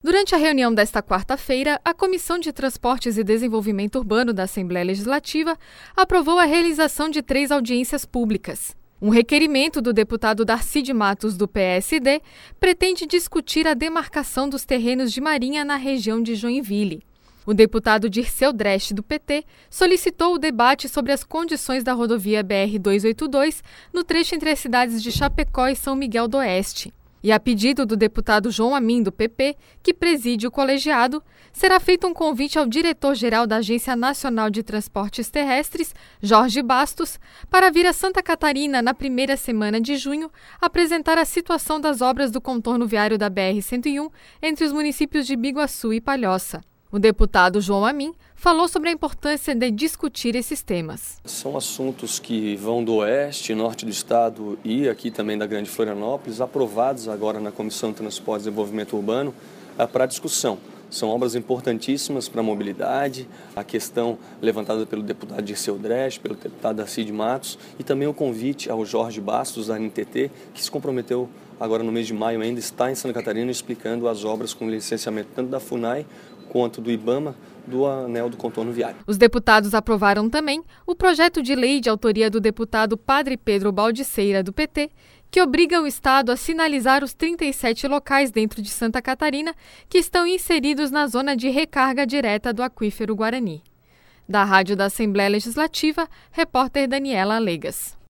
Durante a reunião desta quarta-feira, a Comissão de Transportes e Desenvolvimento Urbano da Assembleia Legislativa aprovou a realização de 3 audiências públicas. Um requerimento do deputado Darcy de Matos, do PSD, pretende discutir a demarcação dos terrenos de marinha na região de Joinville. O deputado Dirceu Dresch, do PT, solicitou o debate sobre as condições da rodovia BR-282 no trecho entre as cidades de Chapecó e São Miguel do Oeste. E a pedido do deputado João Amin, do PP, que preside o colegiado, será feito um convite ao diretor-geral da Agência Nacional de Transportes Terrestres, Jorge Bastos, para vir a Santa Catarina na primeira semana de junho apresentar a situação das obras do contorno viário da BR-101 entre os municípios de Biguaçu e Palhoça. O deputado João Amin falou sobre a importância de discutir esses temas. São assuntos que vão do oeste, norte do estado e aqui também da Grande Florianópolis, aprovados agora na Comissão de Transportes e Desenvolvimento Urbano para discussão. São obras importantíssimas para a mobilidade, a questão levantada pelo deputado Dirceu Dresch, pelo deputado Darcy de Matos e também o convite ao Jorge Bastos, da NTT, que se comprometeu agora no mês de maio, ainda está em Santa Catarina explicando as obras com licenciamento tanto da FUNAI quanto do IBAMA, do anel do contorno viário. Os deputados aprovaram também o projeto de lei de autoria do deputado Padre Pedro Baldiceira, do PT, que obriga o Estado a sinalizar os 37 locais dentro de Santa Catarina que estão inseridos na zona de recarga direta do aquífero Guarani. Da Rádio da Assembleia Legislativa, repórter Daniela Alegas.